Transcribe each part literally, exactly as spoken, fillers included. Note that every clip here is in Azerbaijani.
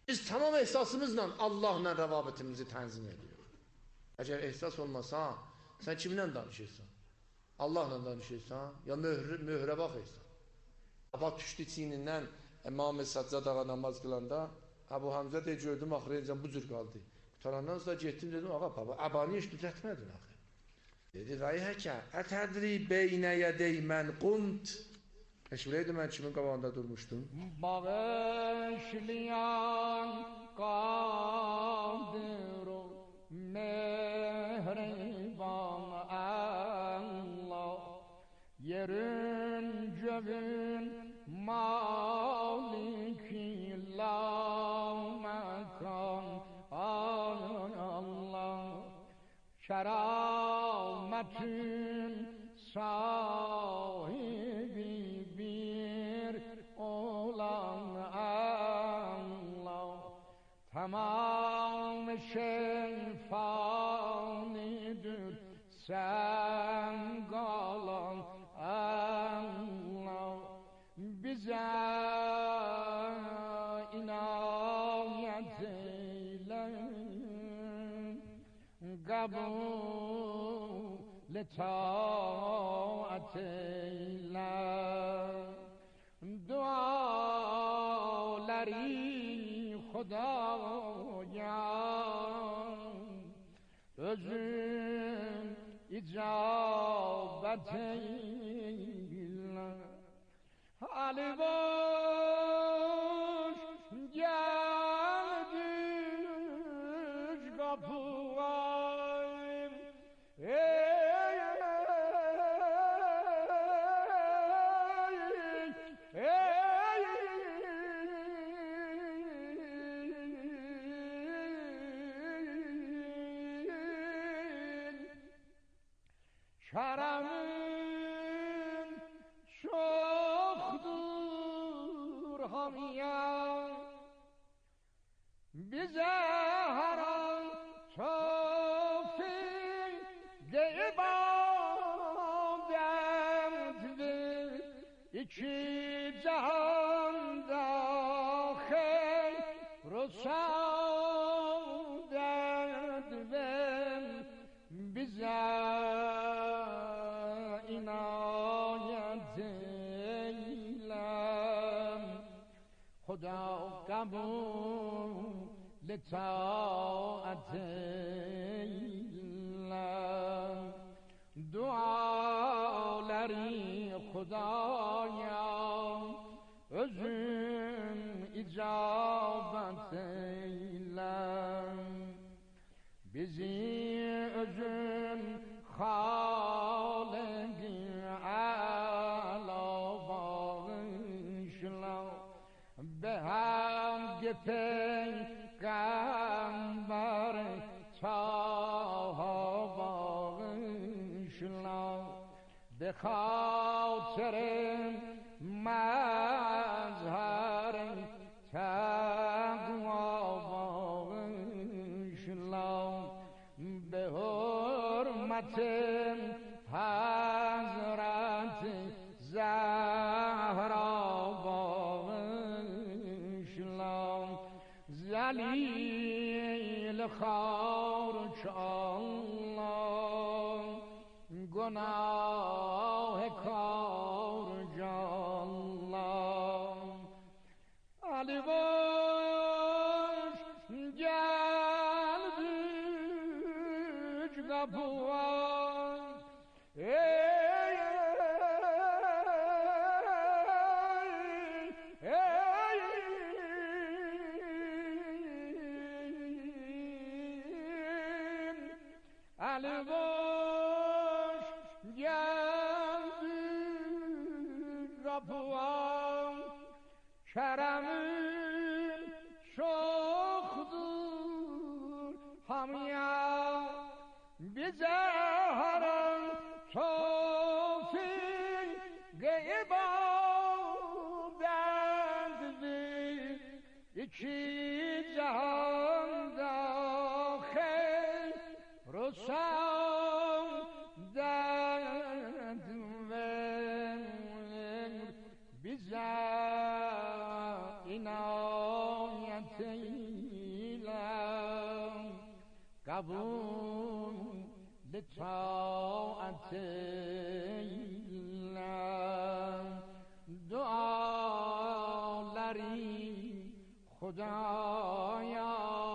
Biz tamam ehsasımızla Allah'la rəvabətimizi tənzim ediyoruz. Əgər ehsas olmasa, sən kimlə danışırsan? Allahla danışırsan, ya möhrə, möhrə baxırsan. Abad düşdü çiynindən, İmam-ı Səccad ağa namaz qılanda, Əbu Həmzə deyə gördüm, axırıncə bu cür qaldı. Qutarandan sonra getdim, dedim, ağa, baba, əbani heç düzətmədin axı. Dedi, rəyhəkə, ətədri beynə yədey mən qunt. Eşbiləydi mən kimin qabağında durmuşdum? Bağışlayan qadir o mehriban Allah, yerin göğün maliki la mekan Allah, kerametin sahibi bir olan Allah, tamam şey fanidir, sen kalan Allah, bize inayet eyle, kabul taat eyle, duaları Xudaya özün icabet eyle. Ali boş geldik kapılar, ey ey Kerem'in çoktur hamiye, bize her an tevfik ibadet ver, iki cihanda hayr-ı saadet ver, bize inayet eyle. Xuda kabul taat eyle, duaları Xudaya özün icabet eyle, bizi özün Hâlik-i âlâ bağışla, behangi peygamber Taha bağışla, be خاطر مظهر تقوا bağışla, به حرمت حضرت زهرا bağışla، ذلیل خارج Allah، گناه کارج Allah. Ali boş geldik kapıya، ey ey Ali boş geldik kapıya، Kerem'in çoktur hamiye، bize her an tevfik ibadet ver، iki cihanda hayr-ı saadet ver، bize inayet eyle. قبول لطاعت الله دعاları خدایا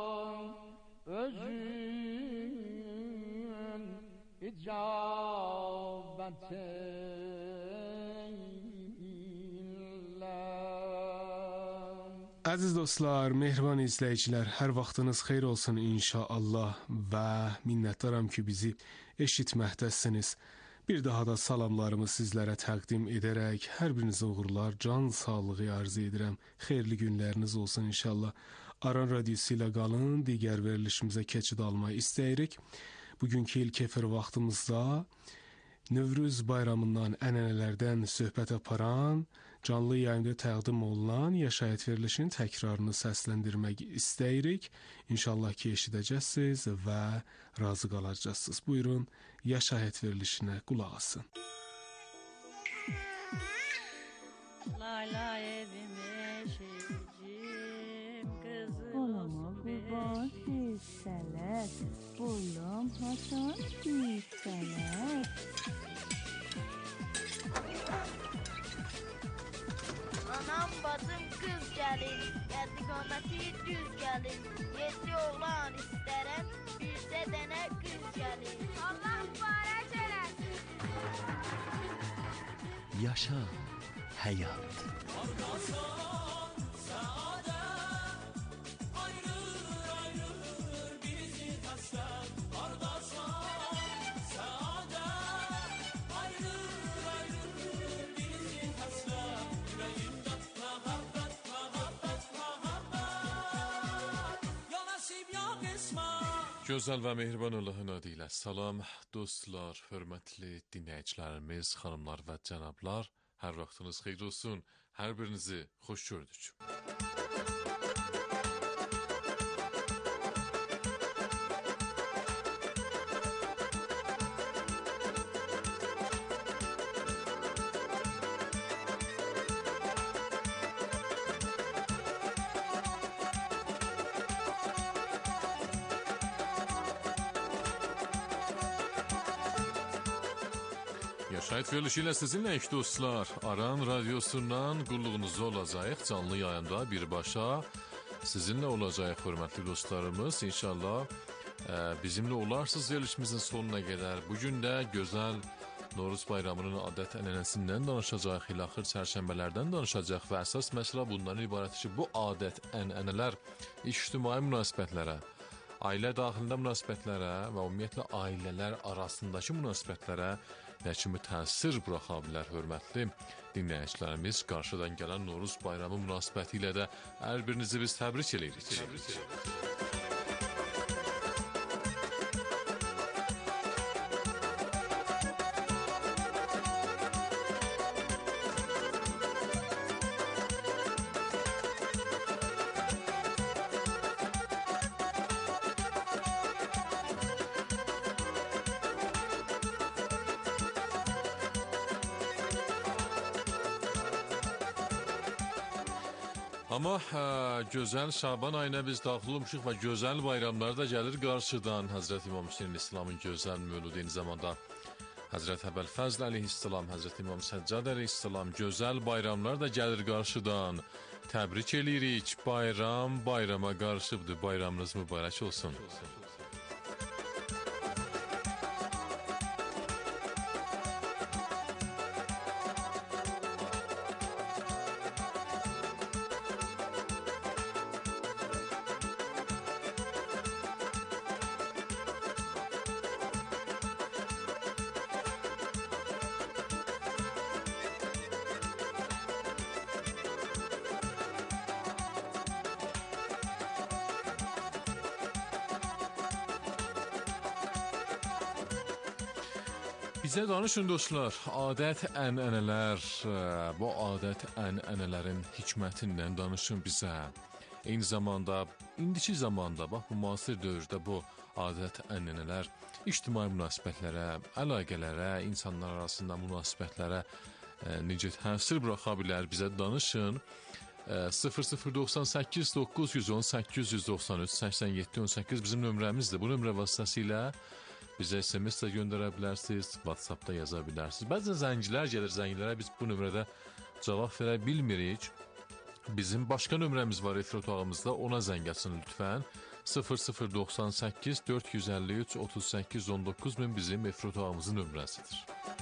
özün icabet Əziz dostlar, mehriban izləyicilər, hər vaxtınız xeyir olsun inşallah və minnətdaram ki, bizi eşitməkdəsiniz. Bir daha da salamlarımı sizlərə təqdim edərək hər birinizə uğurlar, can sağlığı arzu edirəm. Xeyirli günləriniz olsun inşallah. Aran Radiosu ilə qalın, digər verilişimizə keçid almayı istəyirik. Bugünkü ilk efir vaxtımızda Növrüz bayramından, ənənələrdən söhbət aparan, canlı yayında təqdim olunan Yaşayət verilişinin təkrarını səsləndirmək istəyirik. İnşallah ki, eşidəcəksiniz və razı qalacaqsınız. Buyurun, Yaşayət verilişinə qulaq asın. Layla evime şehircim kızım Olama kurban hisseler, bulam Hasan hisseler. Anam bacım kız gelin, geldi qamati düz gelin. Yedi oğlan isterem, birse dene kız gelin. Allah mübarək eləsin. Yaşa hayat. Gözəl və mehriban Allahın adı ilə salam dostlar, hörmətli dinləyicilərimiz, xanımlar və cənablar, hər vaxtınız xeyir olsun, hər birinizi xoş gördük. Yaşayət verilişi ilə sizinləyik dostlar. Aran radiosundan qulluğunuzda olacaq, canlı yayında birbaşa sizinlə olacaq hörmətli dostlarımız. İnşallah e, bizimlə olarsınız verilişimizin sonuna qədər. Bugün də gözəl Noruz bayramının adət ənənəsindən danışacaq, xilaxır çərşənbələrdən danışacaq və əsas məsələ bundan ibarət ki, bu adət ənənələr ictimai münasibətlərə, ailə daxilində münasibətlərə və ümumiyyətlə ailələr arasındakı münasibətlərə nə kimi təsir buraxa bilər hörmətli dinləyicilərimiz. Qarşıdan gələn Noruz bayramı münasibəti ilə də hər birinizi biz təbrik edirik. Təbrik edirik. Amma ə, gözəl Şaban ayına biz daxil olmuşuq və gözəl bayramlar da gəlir qarşıdan. Həzrət İmam Hüseyin İslamın gözəl mövludi, eyni zamanda Həzrət Əbəlfəzl əleyhissalam, Həzrət İmam Səccad əleyhissalam, gözəl bayramlar da gəlir qarşıdan. Təbrik eləyirik, bayram bayrama qarşıbdır, bayramınız mübarək olsun. Bizə danışın dostlar, adət ənənələr, bu adət ənənələrin hikmətindən danışın bizə. Eyni zamanda, indiki zamanda, bax bu müasir dövrdə bu adət ənənələr ictimai münasibətlərə, əlaqələrə, insanlar arasında münasibətlərə necə təsir buraxa bilər bizə danışın. sıfır sıfır doxsan səkkiz doqquz yüz on səkkiz yüz doxsan üç səksən yeddi on səkkiz bizim nömrəmizdir. Bu nömrə vasitəsilə bizə S M S də göndərə bilərsiniz, WhatsApp-da yaza bilərsiniz. Bəzən zəngilər gəlir, zənglərə biz bu nömrədə cavab verə bilmirik. Bizim başqa nömrəmiz var efir otağımızda, ona zəng açın lütfən. sıfır sıfır doxsan səkkiz dörd yüz əlli üç otuz səkkiz on doqquz min bizim efir otağımızın nömrəsidir.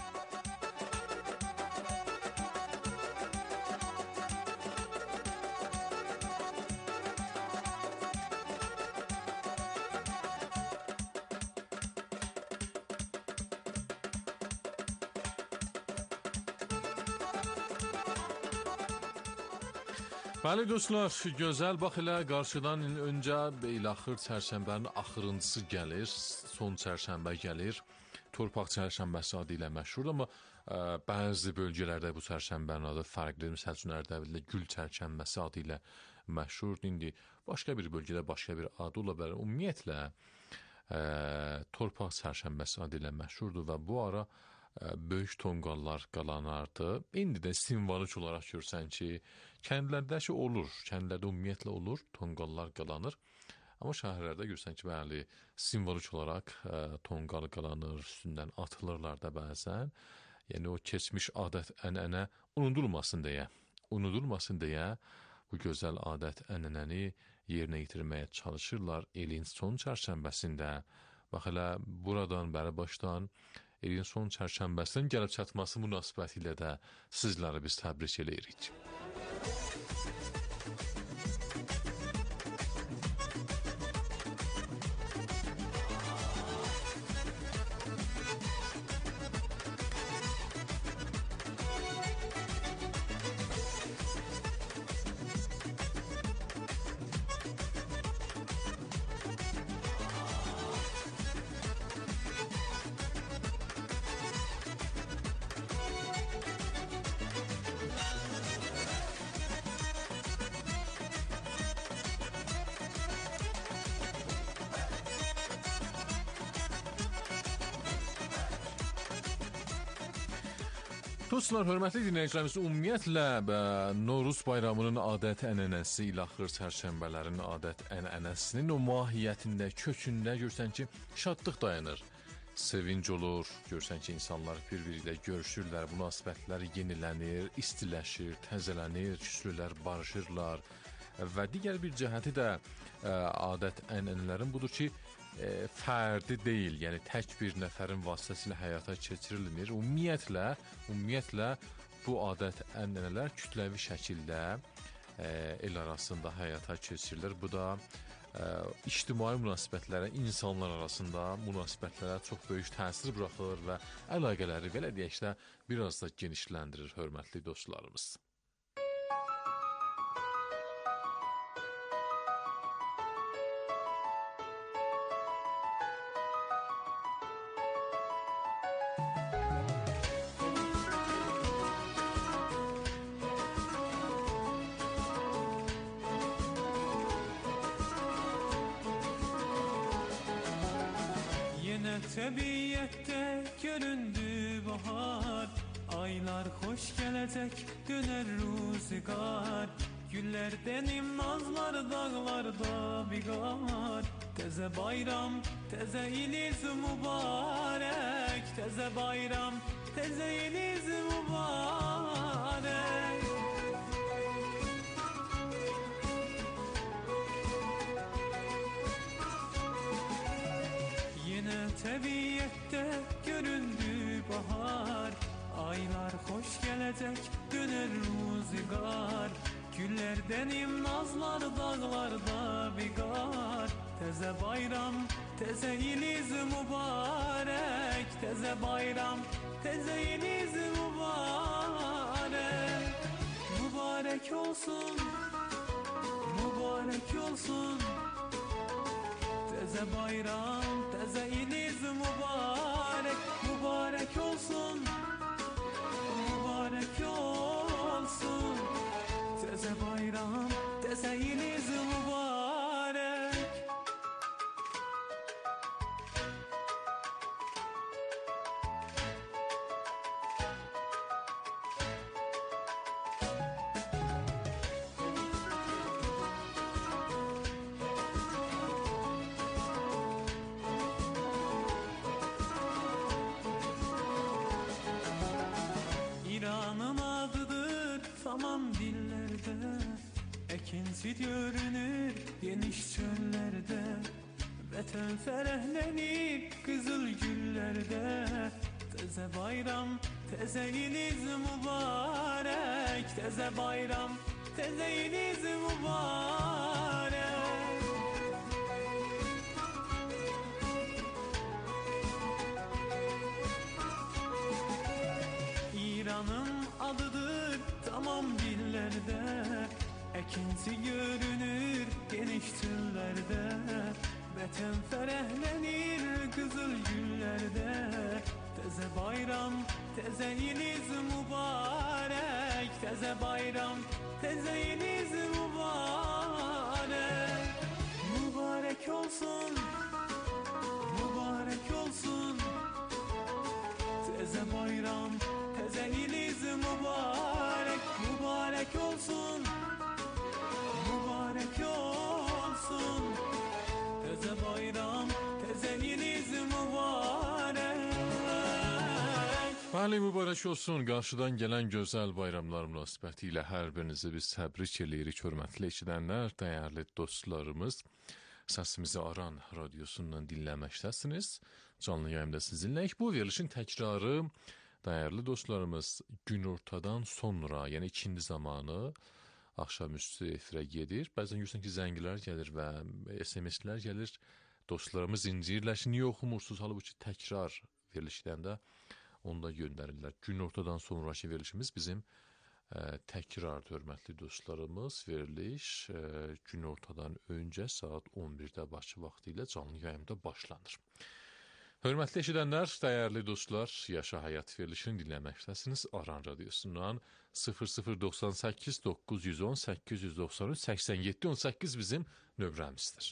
Bəli dostlar, gözəl bax elə qarşıdan öncə ilaxır çərşənbənin axırıncısı gəlir, son çərşənbə gəlir. Torpaq çərşənbəsi adı ilə məşhurdur, amma ə, bəzi bölgələrdə bu çərşənbənin adı fərqlidir. Məsəl üçün Ərdəbildə Gül çərşənbəsi adı ilə məşhurdur. İndi başqa bir bölgədə başqa bir adı ola bilər. Ümumiyyətlə ə, Torpaq çərşənbəsi adı ilə məşhurdur və bu ara ə, böyük tonqallar qalanardı. İndi də simvolik olaraq görsən ki, kəndlərdə ki olur, kəndlərdə ümumiyyətlə olur, tonqallar qalanır. Amma şəhərlərdə görsən ki, bəli, simvolik olaraq ə, tonqal qalanır, üstündən atılırlar da bəzən. Yəni o keçmiş adət, ənənə unudulmasın deyə, unudulmasın deyə bu gözəl adət, ənənəni yerinə yetirməyə çalışırlar elin son çərşənbəsində. Bax elə buradan bəri başdan elin son çərşənbəsinin gəlib çatması münasibətilə də sizləri biz təbrik eləyirik. Dostlar, hörmətli dinləyicilərimiz, ümumiyyətlə Novruz bayramının adət-ənənəsi, ilaxır çərşənbələrin adət-ənənəsinin o mahiyyətində, kökündə görsən ki, şadlıq dayanır. Sevinc olur, görsən ki, insanlar bir-biri ilə görüşürlər, münasibətlər yenilənir, istiləşir, təzələnir, küslülər barışırlar. Və digər bir cəhəti də adət-ənənələrin budur ki, E, fərdi deyil, yəni tək bir nəfərin vasitəsilə həyata keçirilmir. Ümumiyyətlə, ümumiyyətlə bu adət-ənənələr kütləvi şəkildə e, el arasında həyata keçirilir. Bu da e, ictimai münasibətlərə, insanlar arasında münasibətlərə çox böyük təsir buraxır və əlaqələri, belə deyək də, biraz da genişləndirir, hörmətli dostlarımız. Təbiyyətdə göründü bahar, aylar xoş gələcək, dönər ruzigar. Güllərdən nazlar dağlarda biqar, təzə bayram, təzə iliz mübarək, təzə bayram, təzə iliz mübarək. Təbiyyətdə göründü bahar, aylar xoş gələcək, dönər ruzigar. Güllərdən nazlar dağlarda biqar, təzə bayram, təzə iliz mübarək, təzə bayram, təzə iliz mübarək. Mübarək olsun, mübarək olsun, təzə bayram, təzə iliz mübarək, mübarək olsun, mübarək olsun, təzə bayram, təzə iliz mübarək. Geçit görünür geniş çöllerde, vətən fərəhlənir qızıl güllərdə. Təzə bayram, təzə iliz mübarək, təzə bayram, təzə iliz mübarək. İran'ın adıdır tamam dillerde, ekinti görünür geniş çöllerde. Vətən fərəhlənir qızıl güllərdə. Təzə bayram, təzə iliz mübarək, təzə bayram, təzə iliz mübarək. Mübarək olsun, mübarək olsun, təzə bayram, təzə iliz mübarək. Mübarək olsun, mübarək olsun, təzə bayram, təzə iliz mübarək. Bəli, mübarək olsun. Qarşıdan gələn gözəl bayramlar münasibəti ilə hər birinizi biz təbrik eləyirik, hörmətli eşidənlər, dəyərli dostlarımız. Səsimizi Aran radiosundan dinləməkdəsiniz. Canlı yayımda sizinləyik. Bu verilişin təkrarı, dəyərli dostlarımız, günortadan sonra, yəni ikindi zamanı axşamüstü efirə gedir. Bəzən görürsən ki, zənglər gəlir və S M S-lər gəlir. Dostlarımız inciyirlər ki, niyə oxumursunuz? Halbuki təkrar verilişdən də onu da göndərirlər. Günortadan sonraki verilişimiz bizim ə, təkrardır, hörmətli dostlarımız. Veriliş ə, günortadan öncə saat on birdə Bakı vaxtı ilə canlı yayımda başlanır. Hörmətli eşidənlər, dəyərli dostlar, Yaşa Həyat verilişini dinləməkdəsiniz. Aran radiosundan sıfır sıfır doxsan səkkiz doqquz yüz on səkkiz yüz doxsan üç səksən yeddi on səkkiz bizim nömrəmizdir.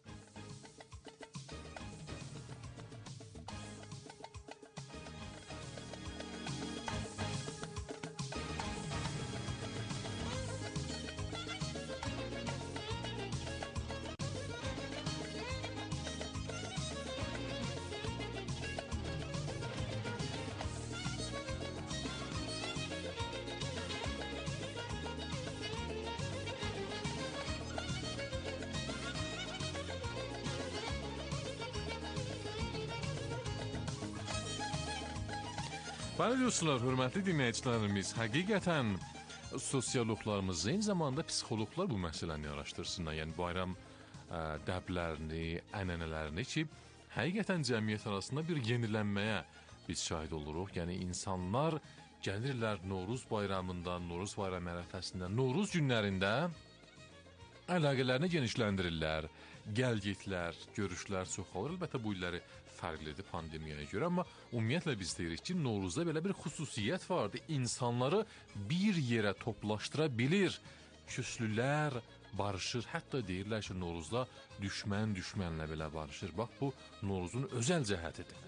Bəli dostlar, hörmətli dinləyicilərimiz, həqiqətən sosioloqlarımız, eyni zamanda psixoloqlar bu məsələni araşdırsınlar. Yəni bayram ə, dəblərini, ənənələrini ki, həqiqətən cəmiyyət arasında bir yenilənməyə biz şahid oluruq. Yəni insanlar gəlirlər Novruz bayramında, Novruz bayram ərəfəsində, Novruz günlərində əlaqələrini genişləndirirlər, gəlgitlər, görüşlər çoxalır. Əlbəttə bu illəri fərqlidir pandemiyaya görə, amma ümumiyyətlə biz deyirik ki, Novruzda belə bir xüsusiyyət vardır. İnsanları bir yerə toplaşdıra bilir. Küslülər barışır. Hətta deyirlər ki, Novruzda düşmən düşmənlə belə barışır. Bax, bu Novruzun özəl cəhətidir.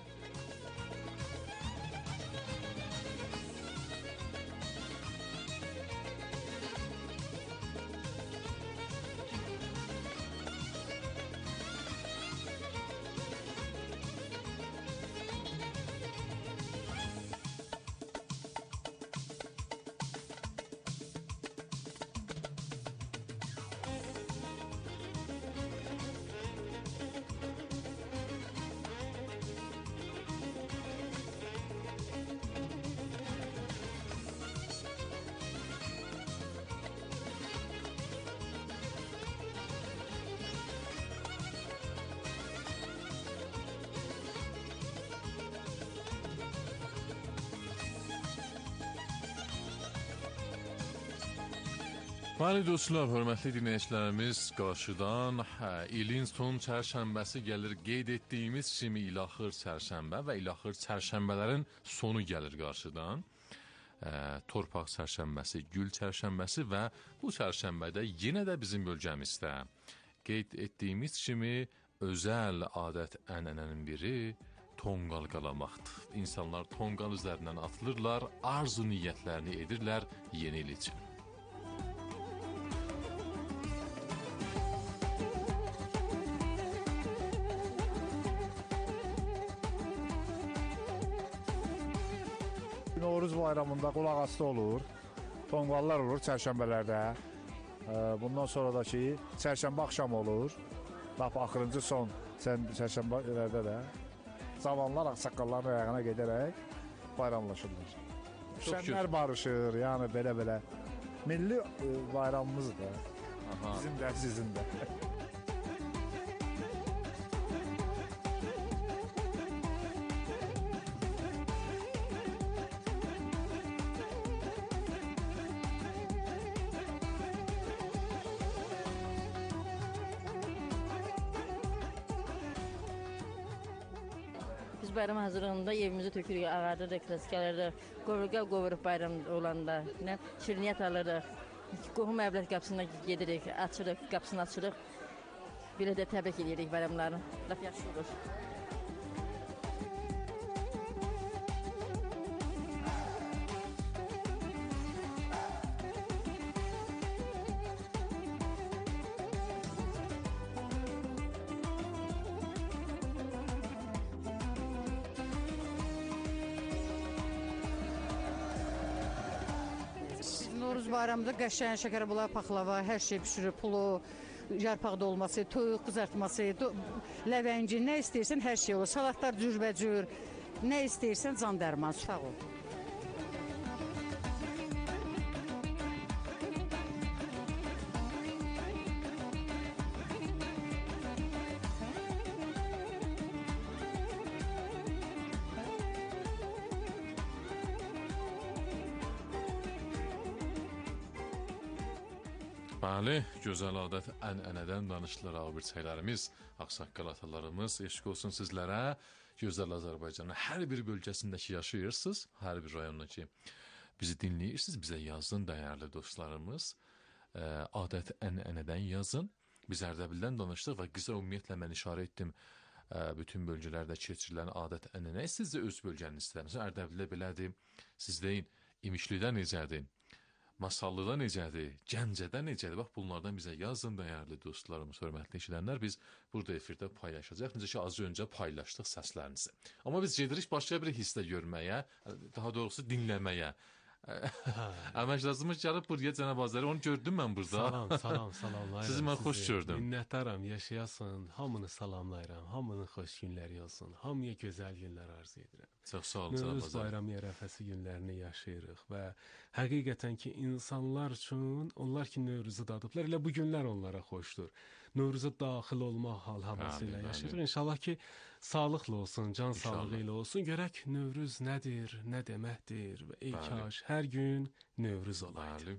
Bəli dostlar, hörmətli dinləyicilərimiz, qarşıdan hə, ilin son çərşənbəsi gəlir. Qeyd etdiyimiz kimi ilaxır çərşənbə və ilaxır çərşənbələrin sonu gəlir qarşıdan. E, torpaq çərşənbəsi, gül çərşənbəsi və bu çərşənbədə yenə də bizim bölgəmizdə qeyd etdiyimiz kimi özəl adət ənənənin biri tonqal qalamaqdır. İnsanlar tonqal üzərindən atılırlar, arzu niyyətlərini edirlər yeni il üçün. Novruz bayramında qulaq aslı olur, tonqallar olur çərşənbələrdə. Bundan sonra da ki, çərşənbə axşam olur. Lap axırıncı son çərşənbələrdə də cavanlar ağsaqqalların ayağına gedərək bayramlaşırlar. Şənlər barışır, yəni belə-belə. Milli bayramımızdır. Bizim də, sizin də. Bayram hazırlığında evimizi tökürük, ağardırıq, klasiklərdə, qovurqa qovuruq bayram olanda, şirniyyət alırıq, qohum əvlət qapısına gedirik, açırıq, qapısını açırıq, belə də təbrik edirik bayramlarını, laf yaxşı olur. Novruz bayramında qəşəng şəkərbula, paxlava, hər şey pişirir, pulu, yarpaq dolması, toyuq qızartması, ləvəngi, nə istəyirsən hər şey olur. Salatlar cürbəcür, nə istəyirsən can dərman, sağ ol. Bəli, gözəl adət ən-ənədən danışdılar ağabirçəklərimiz, ağsaqqal atalarımız, eşq olsun sizlərə, gözəl Azərbaycanın hər bir bölgəsindəki yaşayırsınız, hər bir rayondakı bizi dinləyirsiniz, bizə yazın, dəyərli dostlarımız, adət ən-ənədən yazın, biz Ərdəbildən danışdıq və qısa ümumiyyətlə mən işarə etdim, bütün bölgələrdə keçirilən adət ən-ənə, siz də öz bölgənizdə, məsələn, Ərdəbildə belədir, siz deyin, İmişlidə necədir? Masallıda necədir, Gəncədə necədir? Bax, bunlardan bizə yazın, dəyərli dostlarımız, hörmətli eşidənlər. Biz burada efirdə paylaşacaq. Necə ki, az öncə paylaşdıq səslərinizi. Amma biz gedirik başqa bir hissdə görməyə, daha doğrusu dinləməyə. Əməkdaşımız gəlib buraya Cənab Azəri, onu gördüm mən burada. Salam, salam, salamlayıram. Sizi mən xoş gördüm. Minnətdaram, yaşayasın, hamını salamlayıram, hamının xoş günləri olsun, hamıya gözəl günlər arzu edirəm. Çox sağ olun, Cənab Azəri. Novruz bayramı ərəfəsi günlərini yaşayırıq və həqiqətən ki, insanlar üçün, onlar ki, Novruzu dadıblar, elə bu günlər onlara xoşdur. Novruza daxil olmaq hal havası ilə yaşayırıq. İnşallah ki, sağlıqlı olsun, can sağlığı ilə olsun. Görək Novruz nədir, nə deməkdir və ey kaş hər gün Novruz olaydı.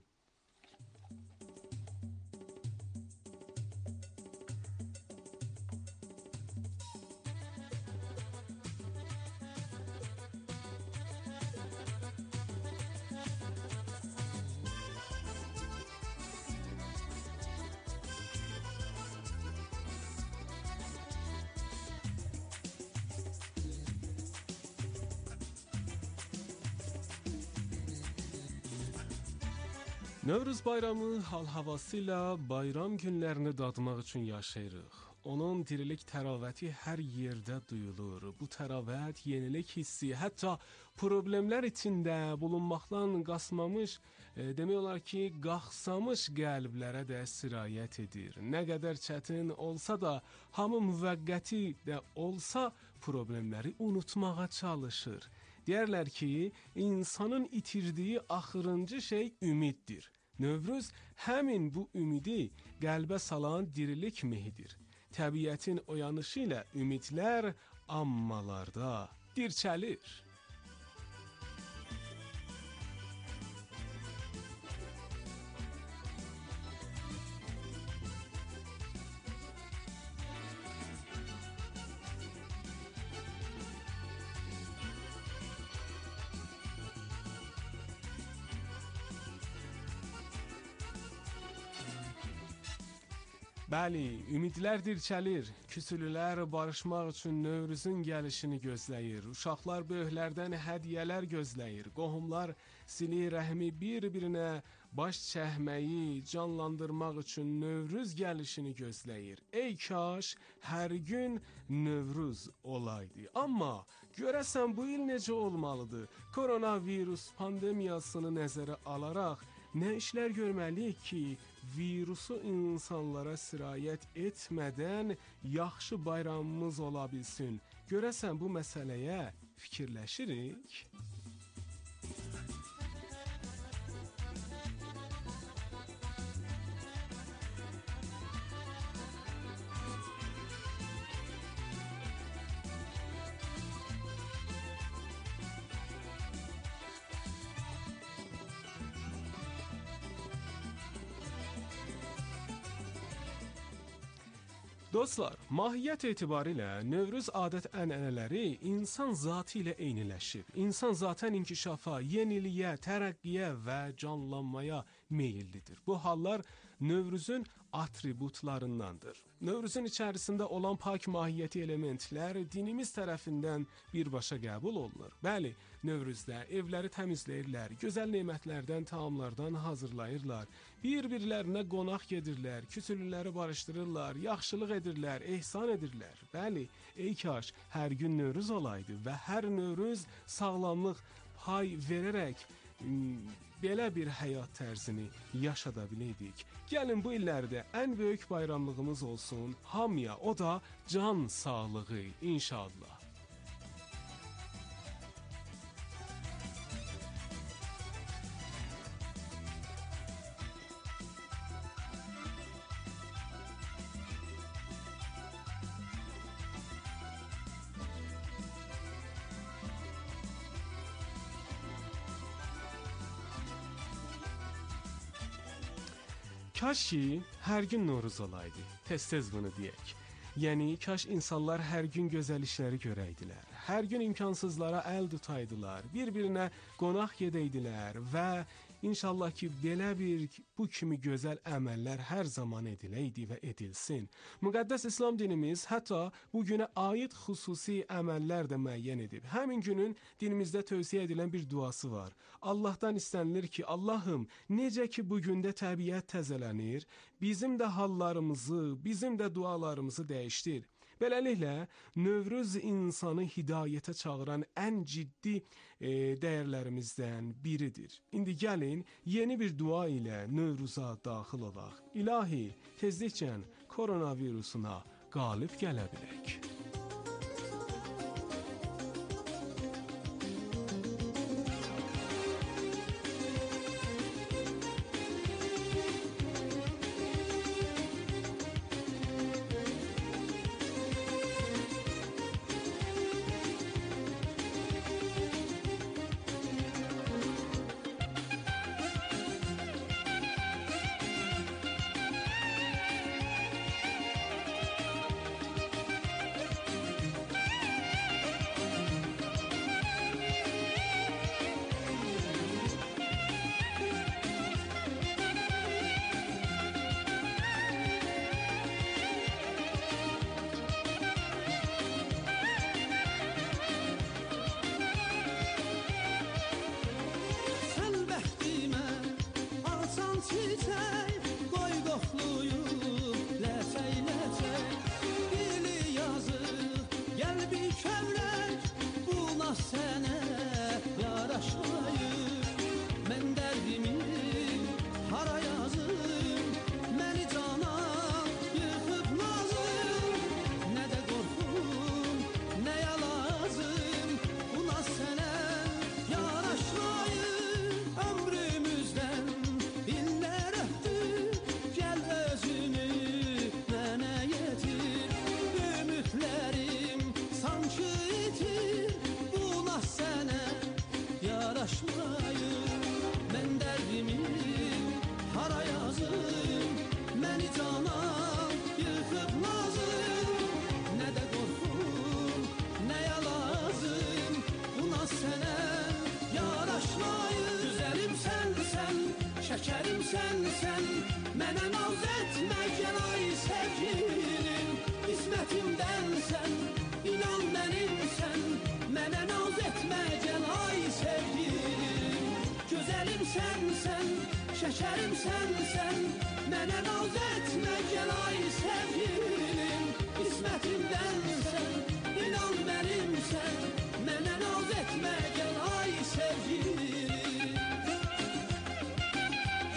Novruz bayramı hal-havası ilə bayram günlərini dadmaq üçün yaşayırıq. Onun dirilik təravəti hər yerdə duyulur. Bu təravət, yenilik hissi, hətta problemlər içində bulunmaqdan qasmamış, e, demək olar ki, qaxsamış qəlblərə də sirayət edir. Nə qədər çətin olsa da, hamı müvəqqəti də olsa problemləri unutmağa çalışır. Deyərlər ki, insanın itirdiyi axırıncı şey ümiddir. Novruz həmin bu ümidi qəlbə salan dirilik mehidir. Təbiətin oyanışı ilə ümidlər ammalarda dirçəlir. Bəli, ümidlər dirçəlir, küsülülər barışmaq üçün Novruzun gəlişini gözləyir, uşaqlar böyüklərdən hədiyyələr gözləyir, qohumlar sili rəhmi bir-birinə baş çəkməyi canlandırmaq üçün Novruz gəlişini gözləyir. Ey kaş, hər gün Novruz olaydı. Amma görəsən bu il necə olmalıdır? Koronavirus pandemiyasını nəzərə alaraq Nə işlər görməliyik ki, virusu insanlara sirayət etmədən yaxşı bayramımız ola bilsin? Görəsən bu məsələyə fikirləşirik? Dostlar, mahiyyət etibarilə Növrüz adət-ənənələri insan zatı ilə eyniləşir. İnsan zatən inkişafa, yeniliyə, tərəqqiyə və canlanmaya meyillidir. Bu hallar Növrüzün atributlarındandır. Növrüzün içərisində olan pak mahiyyəti elementlər dinimiz tərəfindən birbaşa qəbul olunur. Bəli, Növrüzdə evləri təmizləyirlər, gözəl nemətlərdən, taamlardan hazırlayırlar, bir-birlərinə qonaq gedirlər, küsülüləri barışdırırlar, yaxşılıq edirlər, ehsan edirlər. Bəli, ey kaş hər gün Növrüz olaydı və hər Növrüz sağlamlıq pay verərək belə bir həyat tərzini yaşada biləydik. Gəlin bu illərdə ən böyük bayramlığımız olsun hamıya, o da can sağlığı inşallah. Kaş ki hər gün Novruz olaydı, tez-tez bunu deyək. Yəni, kaş insanlar hər gün gözəl işləri görəydilər, hər gün imkansızlara əl tutaydılar, bir-birinə qonaq gedəydilər və inşallah ki, belə bir, bu kimi gözəl əməllər hər zaman ediləydi və edilsin. Müqəddəs İslam dinimiz hətta bu günə aid xüsusi əməllər də müəyyən edib. Həmin günün dinimizdə tövsiyə edilən bir duası var. Allahdan istənilir ki, Allahım, necə ki bu gündə təbiət təzələnir, bizim də hallarımızı, bizim də dualarımızı dəyişdir. Beləliklə, Növrüz insanı hidayətə çağıran ən ciddi e, dəyərlərimizdən biridir. İndi gəlin, yeni bir dua ilə Növruza daxil olaq. İlahi, tezliklə koronavirusuna qalib gələ bilək. Şəkərim sənsən, mənə naz etmə gəl ay sevgilim. İsmətimdənsən, inan mənimsən, mənə naz etmə gəl ay sevgilim. Gözəlim sənsən, şəkərim sənsən, mənə naz etmə gəl ay sevgilim. İsmətimdənsən, inan mənimsən, mənə naz etmə gəl ay sevgilim.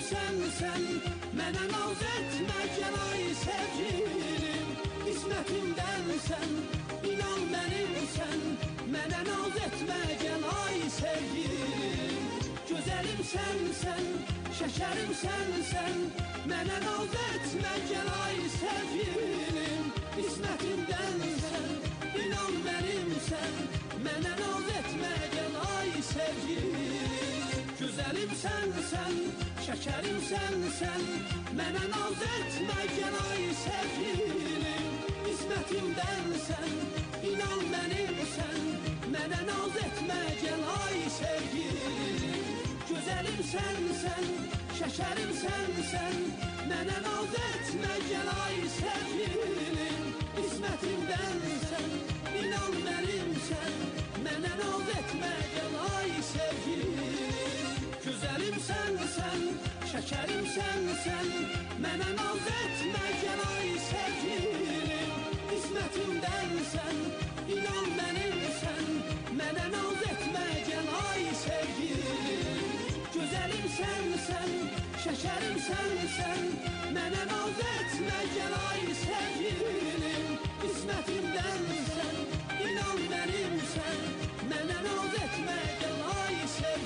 sensən, mənə naz etmə gəl ay sevgilim. İsmətimdənsən, inan mənimsən, mənə naz etmə gəl ay sevgilim. Gözəlim sənsən, şəkərim sənsən, mənə naz etmə gəl ay sevgilim. İsmətimdənsən, inan mənimsən, mənə naz etmə gəl ay sevgilim. Gözəlim sənsən, şəkərim sənsən, mənə naz etmə gəl ay sevgilim. İsmətimdənsən, inan mənimsən, mənə naz etmə gəl ay sevgilim. Gözəlim sənsən, şəkərim sənsən, mənə naz etmə gəl ay sevgilim. İsmətimdənsən, inan mənimsən, mənə naz etmə gəl ay sevgilim. Gözəlim sənsən, şəkərim sənsən, mənə naz etmə gəl ay sevgilim. İsmətimdənsən, inan mənimsən, mənə naz etmə gəl ay sevgilim. Gözəlim sənsən, şəkərim sənsən, mənə naz etmə gəl ay sevgilim. İsmətimdənsən, inan mənimsən, mənə naz etmə gəl ay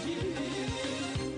sevgilim.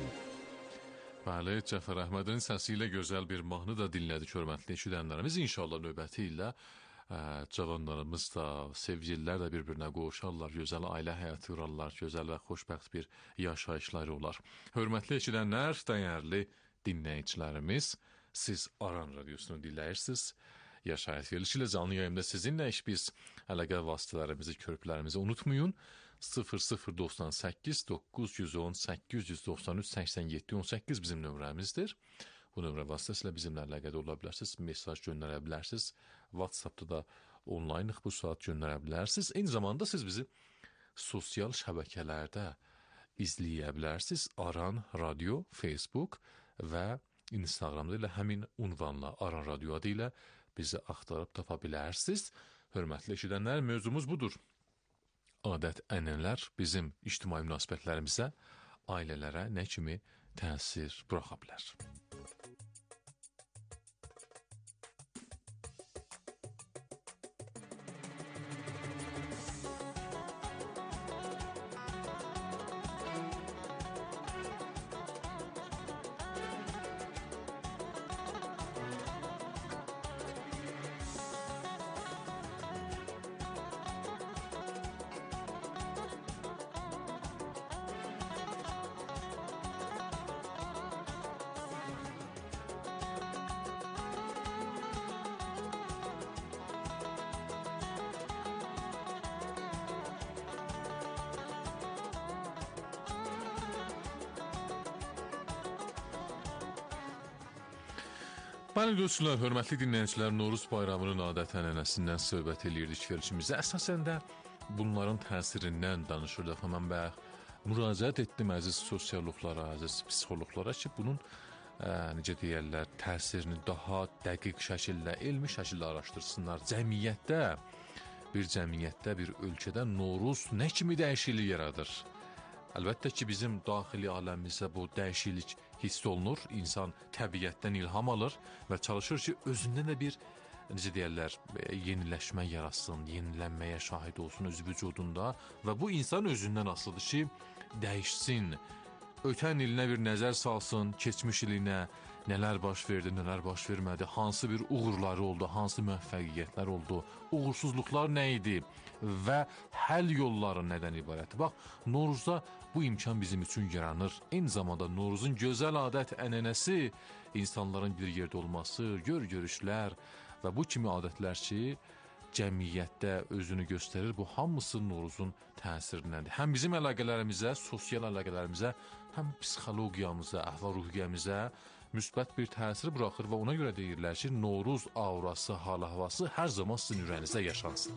Bəli, Cəfər Əhmədin səsi ilə gözəl bir mahnı da dinlədik, hörmətli eşidənlərimiz. İnşallah növbəti ilə ə, cavanlarımız da, sevgililər də bir-birinə qovuşarlar, gözəl ailə həyatı qurarlar, gözəl və xoşbəxt bir yaşayışları olar. Hörmətli eşidənlər, dəyərli dinləyicilərimiz, siz Aran Radiosunu dinləyirsiniz. Yaşayış verilişi ilə canlı yayımda sizinlə iş biz əlaqə vasitələrimizi, körpülərimizi unutmayın. sıfır sıfır doxsan səkkiz doqquz yüz on səkkiz yüz doxsan üç səksən yeddi on səkkiz bizim nömrəmizdir. Bu nömrə vasitəsilə bizimlə əlaqədə ola bilərsiniz, mesaj göndərə bilərsiniz. WhatsAppda da onlaynıq bu saat göndərə bilərsiniz. Eyni zamanda siz bizi sosial şəbəkələrdə izləyə bilərsiniz. Aran Radio, Facebook və Instagramda ilə həmin unvanla Aran Radio adı ilə bizi axtarıb tapa bilərsiniz. Hörmətli eşidənlər, mövzumuz budur. Adət, ənənələr bizim ictimai münasibətlərimizə, ailələrə nə kimi təsir buraxa bilər? Bəli dostlar, hörmətli dinləyicilər, Novruz bayramının adət-ənənəsindən söhbət eləyirdik verilişimizdə. Əsasən də bunların təsirindən danışırdıq. Mən bəx müraciət etdim əziz sosiologlara, əziz psixologlara ki, bunun ə, necə deyərlər, təsirini daha dəqiq şəkildə, elmi şəkildə araşdırsınlar. Cəmiyyətdə, bir cəmiyyətdə, bir ölkədə Novruz nə kimi dəyişiklik yaradır? Əlbəttə ki, bizim daxili aləmimizdə bu dəyişiklik hiss olunur. İnsan təbiətdən ilham alır və çalışır ki, özündən də bir, necə deyərlər, yeniləşmə yarasın, yenilənməyə şahid olsun öz vücudunda və bu insan özündən asılıdır ki, dəyişsin, ötən ilinə bir nəzər salsın, keçmiş ilinə nələr baş verdi, nələr baş vermədi, hansı bir uğurları oldu, hansı müvəffəqiyyətlər oldu, uğursuzluqlar nə idi və həll yolları nədən ibarətdir. Bax, Novruzda bu imkan bizim üçün yaranır. Eyni zamanda Novruzun gözəl adət ənənəsi, insanların bir yerdə olması, gör-görüşlər və bu kimi adətlər ki, cəmiyyətdə özünü göstərir. Bu hamısı Novruzun təsirindəndir. Həm bizim əlaqələrimizə, sosial əlaqələrimizə, həm psixologiyamıza, əhval-ruhiyyəmizə müsbət bir təsir buraxır və ona görə deyirlər ki, Novruz aurası, hal-havası hər zaman sizin ürəyinizdə yaşansın.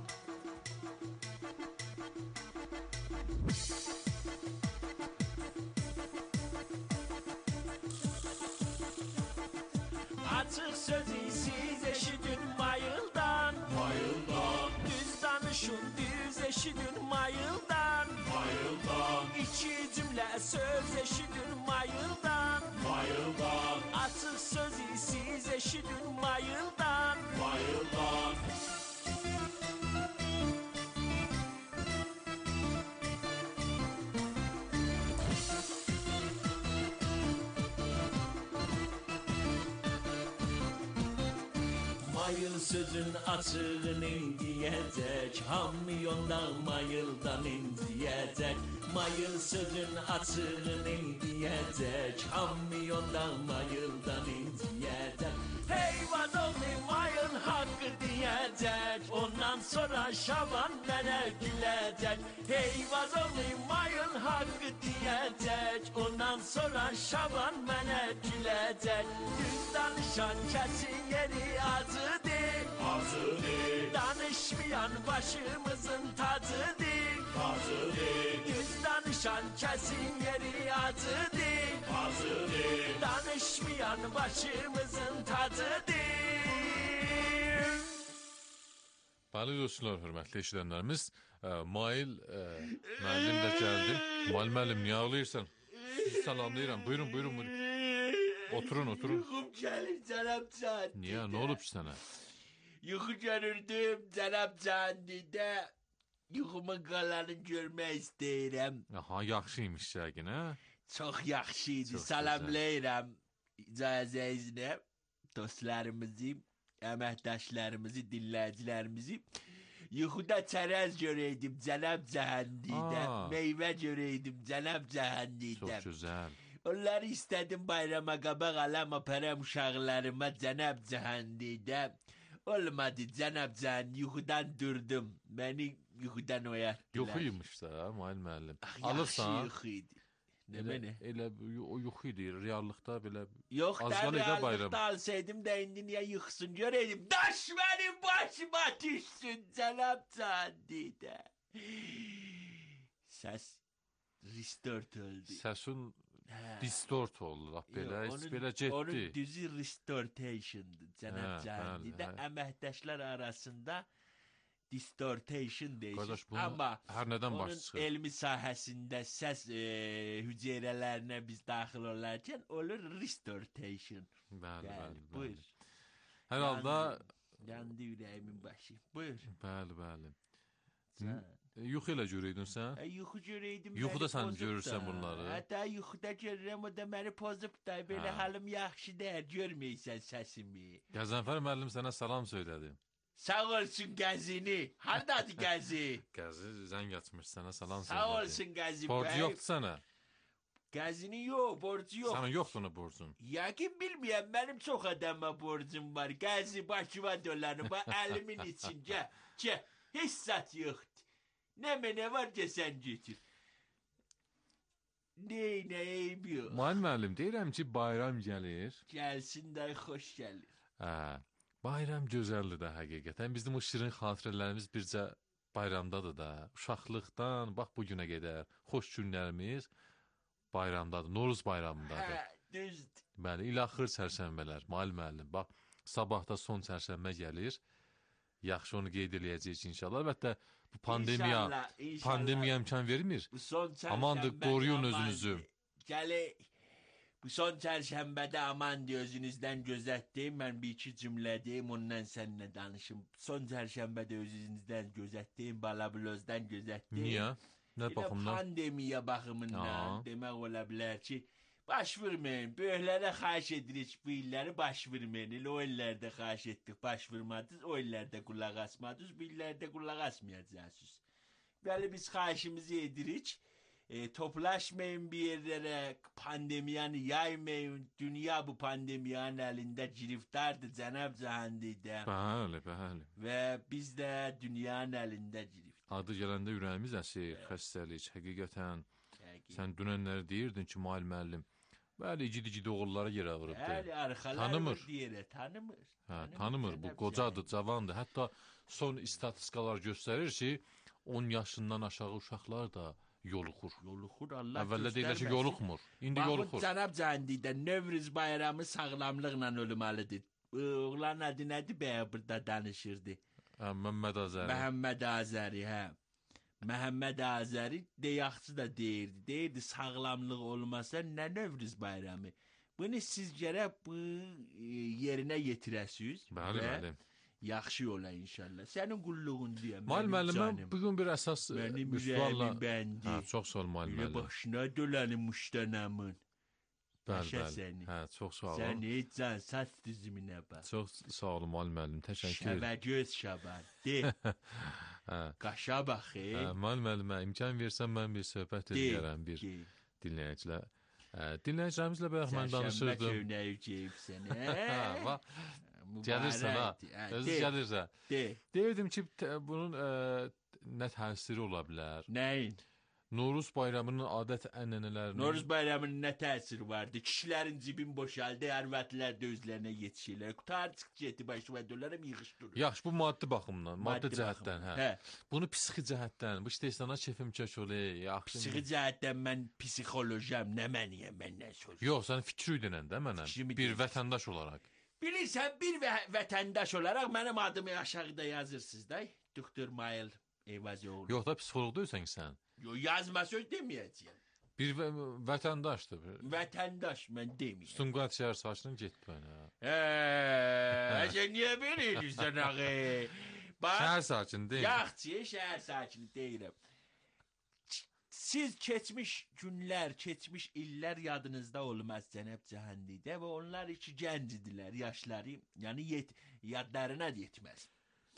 Açıq sözü siz eşidin mayıldan, mayıldan. Düz danışın, düz eşidin mayıldan, mayıldan. İki cümlə söz eşidin mayıldan, mayıldan. sözü siz eşidin mayıldan. Mayıldan. Mayıl sözün açığını diyecek, hamyondan mayıldan indiyecek. Mayıl sözün açığını diyecek, hamyondan mayıldan indiyecek. Hey vazoğlu mayıl hakkı diyecek, ondan sonra Şaban nene gülecek. Hey vazoğlu mayıl hakkı diyecek, ondan sonra Şaban nene gülecek. Düz danışan kesin yeri acıdır, acıdır. Danışmayan başımızın tacıdır, tacıdır. Düz danışan kesin yeri acıdır, acıdır. Danışmayan başımızın tacıdır. Bəli dostlar, hörmətli eşidənlərimiz, ə, Mail ə, müəllim də gəldi. Mail müəllim, niyə ağlayırsan? Sizi salamlayıram. Buyurun, buyurun, buyurun. Oturun, oturun. Yuxum gəlir cənab Cahandi. Niyə, nə olub ki sənə? Yuxu görürdüm cənab Cahandidə. Yuxumun qalanını görmək istəyirəm. Aha, yaxşıymış yəqin, hə? Çox yaxşıydı. Çox Salamlayıram icazənizlə dostlarımızı, əməkdaşlarımızı, dinləyicilərimizi. Yuxuda çərəz görəydim cənab Cahandidə. Aa. Meyvə görəydim cənab Cahandidə. Çox gözəl. Onları istədim bayrama qabaq alam aparam uşaqlarıma cənab Cahandidə. Olmadı cənab Cahandi, yuxudan durdum. Məni yuxudan oyatdılar. Yuxuymuş da, Mail müəllim. Ah, Alırsan. yaxşı yuxuydu. Nə Elə, mənə? elə o yuxu idi, reallıqda belə Yox da azğan idi bayram. reallıqda alsaydım da indi niyə yıxsın görəydim. Daş mənim başıma düşsün cənab Cahandidə. Səs restart oldu. Səsin Hə. distort oldu, lap belə, Yox, heç onun- belə getdi. Onun düzü restortation'dır cənab Hə, Cahandidə. bəli, hə. Əməkdaşlar arasında distortation deyir. Qardaş, bunu Amma hər nədən baş onun çıxır? elmi sahəsində səs e, hüceyrələrinə biz daxil olarkən olur restortation. Bəli, bəli, bəli. Buyur. Hər halda Yandı- yandı ürəyimin başı. Buyur. bəli, bəli. Sən- E, Yuxu ilə görüydün sən? E, yuxu görəydim. Yuxuda məni sən pozub görürsən da. bunları. Hətta yuxuda görürəm, o da məni pozub da. Belə Hə. halım yaxşı deyil, görməysən səsimi. Qəzənfər müəllim sənə salam söylədi. Sağ olsun Qəzini. Hardadır Qəzi? Qəzi zəng açmış sənə salam söylədi. Sağ olsun Qəzi Borcu bəy. yoxdur sənə. Qəzinin yox, borcu yox. Sənin yoxdur ona borcun. Yəqin bilməyəm, mənim çox adama borcum var. Qəzi başıma dolanıb, bax, əlimin içində. Ki, heç zat yoxdur. Nə mənə var ki, sən götür. Ney, nə eyb yox. Mail müəllim, deyirəm ki, bayram gəlir. Gəlsin də xoş gəlir. Hə, bayram gözəldir də həqiqətən. Bizim o şirin xatirələrimiz bircə bayramdadır da. Uşaqlıqdan bax bu günə qədər xoş günlərimiz bayramdadır. Noruz bayramındadır. Hə, düzdür. Bəli, il axır çərşənbələr, Mail müəllim. Bax, sabahda son çərşənbə gəlir. Yaxşı onu qeyd eləyəcəyik inşallah. Əlbəttə bu pandemiya, İnşallah, inşallah. pandemiya imkan vermir. Bu son çərşənbədə Amandır, qoruyun aman özünüzü. de. Gələk, bu son çərşənbədə aman de özünüzdən gözətdiyim, mən bir iki cümlə deyim, ondan səninlə danışım. Son çərşənbədə özünüzdən gözətdiyim, Balablozdan gözətdiyim. Niyə? Nə Elə baxımdan? pandemiya baxımından Aa. demək ola bilər ki, baş vurmayın. Böyüklərə xahiş edirik bu illəri baş vurmayın. Elə o illərdə xahiş etdik, baş vurmadınız. O illərdə qulaq asmadınız, bu illərdə qulaq asmayacaqsınız. Bəli, biz xahişimizi edirik. E, toplaşmayın bir yerlərə, pandemiyanı yaymayın. Dünya bu pandemiyanın əlində giriftardır cənab Cahandidə. Bəli, bəli. Və biz də dünyanın əlində giriftar. Adı gələndə ürəyimiz əsir, xəstəlik, həqiqətən. Həqiqi. Sən dünənləri deyirdin ki, Mail müəllim, bəli, igid-igid oğullara yerə Bəli, vurubdur. arxalar Tanımır. deyirə, tanımır. Hə, tanımır, bu qocadır, cavandır. Hətta son istatistikalar göstərir ki, on yaşından aşağı uşaqlar da yoluxur. Yoluxur, Allah Əvvəldə deyirlər ki, göstərməsin. yoluxmur. İndi Bax, yoluxur. bu cənab Cahandidə Növrüz bayramı sağlamlıqla ölməlidir. Bu oğlan adı nədir bəyə burada danışırdı? Hə, Məmməd Azəri. Məhəmməd Azəri, hə. Məhəmməd Azəri deyaqçı da deyirdi. Deyirdi, sağlamlıq olmasa nə Növrüz bayramı? Bunu siz gərək bu e, yerinə yetirəsiniz. Bəli, bəli. Yaxşı ola inşallah. Sənin qulluğun deyə. Mal müəllim, bugün bir əsas bir sualla... Hə, çox sağ ol mal müəllim. Başına dölənim müştənəmin. Bəli, bəli. Hə, çox sağ ol. Sən heç can saç diziminə bax. Çox sağ ol mal müəllim, təşəkkür edirəm. Şəbəcöz şaban. De. Hə. Qaşa bax. Hə, mal müəllimə imkan versən mən bir söhbət edərəm bir dinləyicilə. Hə, dinləyicilərimizlə bayaq mən danışırdım. Sən şəmbə köynəyi geyibsən, hə? Gəlirsən ha. Özü gəlirsən. De. Deyirdim ki, bunun ə, nə təsiri ola bilər? Nəyin? Noruz bayramının adət-ənənələrinin... Noruz bayramının nə təsiri vardı? Kişilərin cibin boşaldı, arvadlar da özlərinə yetişirlər. Qutar çıx geti başı və dölərəm yığışdırır. Yaxşı, bu maddi baxımdan, maddi, maddi cəhətdən, hə. hə. Bunu psixi cəhətdən, bu istəyirsana kefim kök olur, yaxşı. Psixi cəhətdən mən psixolojam, nə məniyəm, mən nə sözüm? Yox, sən fikri idinən də mənəm, bir vətəndaş olaraq. Bilirsən, bir və vətəndaş olaraq mənim adımı aşağıda yazırsınız da, Doktor Mayıl Eyvazioğlu. Yox da psixolog deyilsən ki sən. Yox, yazma söz deməyəcəyəm. Bir və vətəndaşdır. Vətəndaş, mən deməyəm. Stumqat şəhər saçının getdi mənə. Eee, sən niyə belə edirsən ağı? Şəhər sakini deyil. Yaxçı, şəhər sakini deyirəm. Siz keçmiş günlər, keçmiş illər yadınızda olmaz Cənab Cəhandidə və onlar iki gəncidirlər, yaşları, yəni yet, yadlarına yetməz.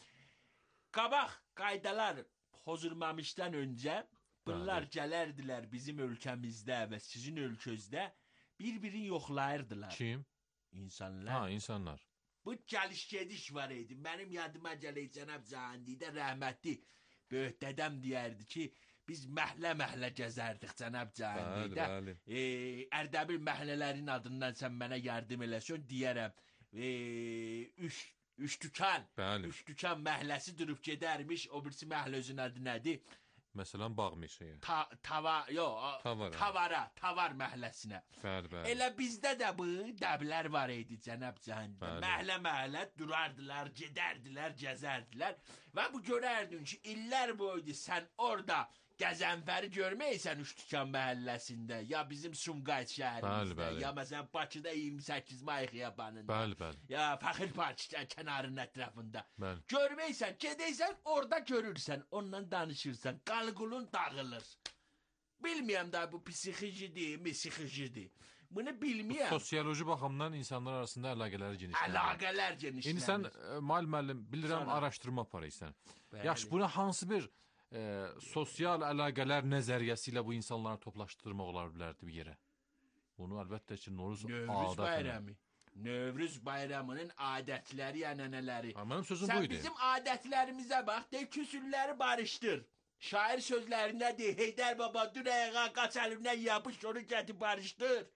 Qabaq qaydalar pozulmamışdan öncə bunlar gələrdilər bizim ölkəmizdə və sizin ölkənizdə bir-birini yoxlayırdılar. Kim? İnsanlar. Ha, insanlar. Bu gəliş gediş var idi. Mənim yadıma gəlir Cənab Cəhandidə rəhmətli böyük dədəm deyərdi ki, biz məhlə-məhlə gəzərdik Cənab Cəhandidə. Bəli, bəli. E, Ərdəbil məhlələrinin adından sən mənə yardım eləsən, deyərəm. E, üç, üç tükan. Bəli. Üç tükan məhləsi durub gedərmiş. O birisi məhlə özün adı nədir? Məsələn, bağ meşəyə. Ta, tava, yox, Tavara. Tavara, tavar məhləsinə. Bəli, bəli. Elə bizdə də bu dəblər var idi Cənab Cəhandidə. Məhlə-məhlə durardılar, gedərdilər, gəzərdilər. Və bu görərdin ki, illər boydu sən orada Qəzənfəri görməyəsən Üç Tükan məhəlləsində, ya bizim Sumqayıt şəhərimizdə, bəli, bəli. ya məsələn Bakıda iyirmi səkkiz may xiyabanında, bəli, bəli. ya Fəxir Parkı kənarının ətrafında. Bəli. Görməyəsən, gedəysən, orada görürsən, onunla danışırsan, qalqulun dağılır. Bilməyəm da bu psixolojidir, misixolojidir. Bunu bilməyəm. Sosioloji baxımdan insanlar arasında əlaqələr genişlənir. Əlaqələr genişlənir. İndi sən, mal müəllim, bilirəm, Sonra. araşdırma aparırsan. Bəli. Yaxşı, buna hansı bir e, sosial əlaqələr nəzəriyyəsi ilə bu insanları toplaşdırmaq olar bilərdi bir yerə? Bunu əlbəttə ki, Noruz Növrüz bayramı. Növrüz bayramının adətləri, ənənələri. Mənim sözüm Sən buydu. bizim adətlərimizə bax, de küsürləri barışdır. Şair sözlərində de, Heydər baba dur ayağa, qaç əlimdən yapış, onu gətib barışdır.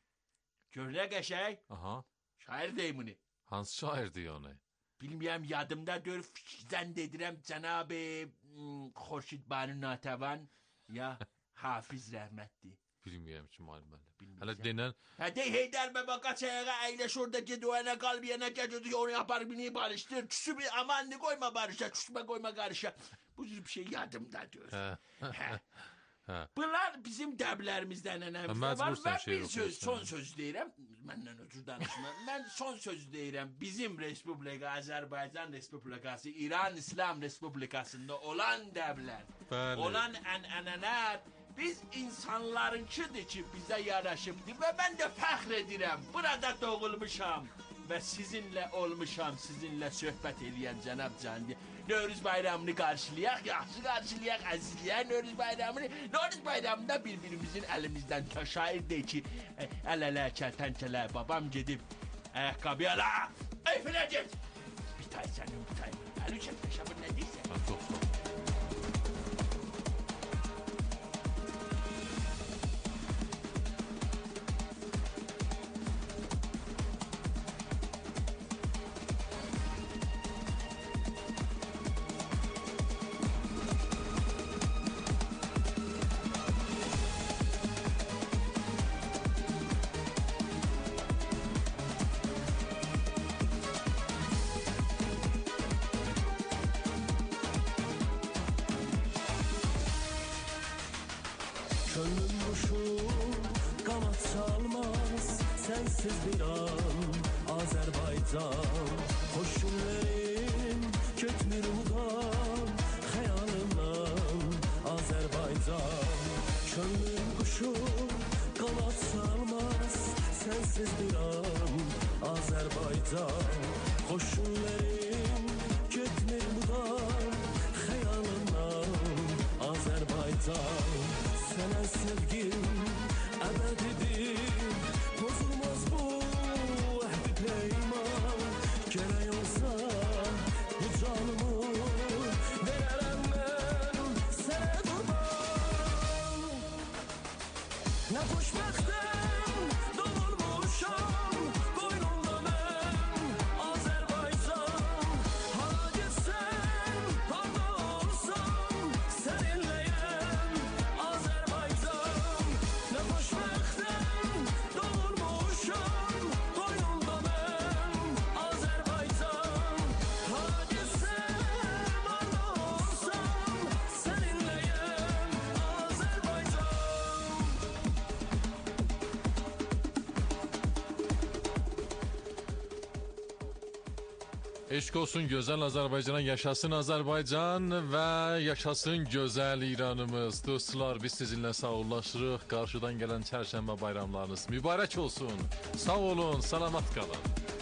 Gör nə qəşəng? Aha. Şair deyim bunu. Hansı şairdir onu? Bilməyəm, yadımda dur, zənd edirəm Cənab-ı Xorşid Banu Natəvan ya Hafiz rəhmətli. Bilməyəm ki, mal müəllim. Hələ denən... Hə, dey, Heydər baba qaç ayağa, əyləş orada ged, o yana qal, bir yana gəc, onu yapar, bini barışdır. Küsü bir amanını qoyma barışa, küsümə qoyma qarışa. Bu cür bir şey yadımda dur. Hə. Hə. Bunlar bizim dəblərimizdən ənəmizdə var və bir söz, son söz deyirəm, məndən ötür danışma, mən son söz deyirəm, bizim Respublika, Azərbaycan Respublikası, İran İslam Respublikasında olan dəblər, Bəli. olan ən-ənələr, biz insanlarınkidir ki, bizə yaraşıbdır və mən də fəxr edirəm, burada doğulmuşam və sizinlə olmuşam, sizinlə söhbət eləyən Cənab Cəndi. Növrüz bayramını qarşılayaq, yaxşı qarşılayaq, əzizləyək Növrüz bayramını. Növrüz bayramında bir-birimizin əlimizdən şair deyir ki, əl-ələ, kəltənkələ, babam gedib, ayaqqabı ala, eyfilə get. Bir tay sənin, bir tay, əli çəkməşəbir nə deyirsən? Çox sağ ol. Könlüm boşu kanat çalmaz, sensiz bir an Azerbaycan Koşullarım kötmür udan Hayalımdan Azerbaycan Könlüm kuşu kanat salmaz sensiz bir an Azerbaycan Koşullarım kötmür udan Hayalımdan Azerbaycan Sana sevgim ebedidir Bozulmaz bu ehdi peyman Gerek olsa bu canımı Vererem ben sana kurban Ne xoşbəxtəm doğulmuşam Qoynumda mən Azərbaycan Hara getsən, harda olsam Səninləyəm Azərbaycan Ne xoşbəxtəm doğulmuşam Qoynumda mən Azərbaycan Hara getsən, harda olsam Səninləyəm Azərbaycan Eşq olsun gözəl Azərbaycana, yaşasın Azərbaycan və yaşasın gözəl İranımız. Dostlar, biz sizinlə sağollaşırıq. Qarşıdan gələn çərşənbə bayramlarınız mübarək olsun. Sağ olun, salamat qalın.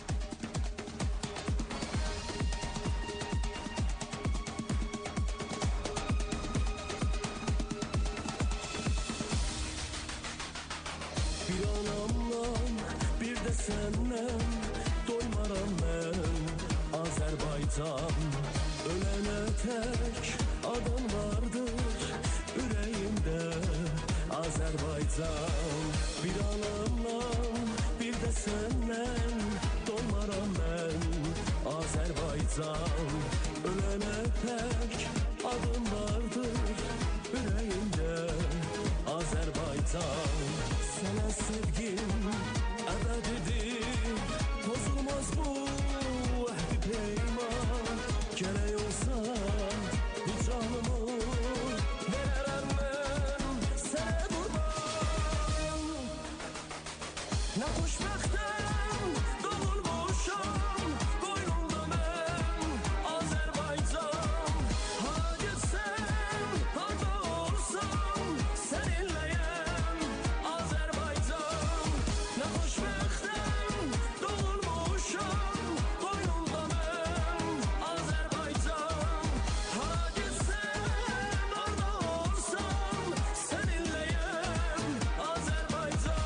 Bir anamdan, bir de senden doymaram ben Azerbaycan. Ölene tek adım vardır yüreğimde Azerbaycan. Bir anamdan, bir de senden doymaram ben Azerbaycan. Ölene tek adım vardır yüreğimde Azerbaycan. Sana sevgim ebedidir Bozulmaz bu ehdi peyman Gerek olsa bu canımı Vererem ben sana kurban Ne xoşbəxtəm doğulmuşam Qoynumda mən Azərbaycan Hara getsəm, harda olsam Səninləyəm Azərbaycan Ne xoşbəxtəm doğulmuşam Qoynumda mən Azərbaycan Hara getsəm, harda olsam Səninləyəm Azərbaycan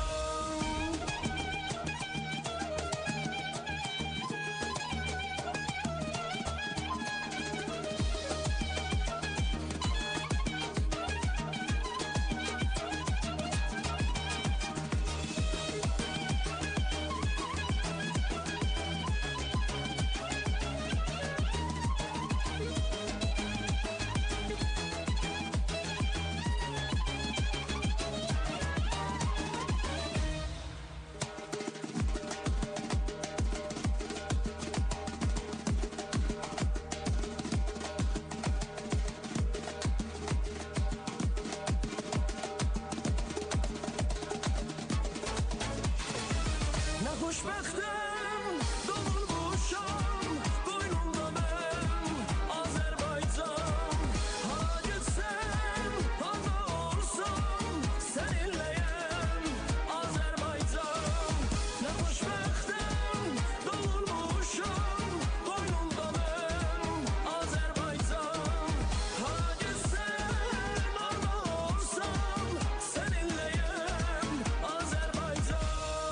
Ne xoşbəxtəm doğulmuşam Qoynumda mən Azərbaycan Hara getsəm, harda olsam Səninləyəm Azərbaycan Ne xoşbəxtəm doğulmuşam Qoynumda mən Azərbaycan Hara getsəm, harda olsam Səninləyəm Azərbaycan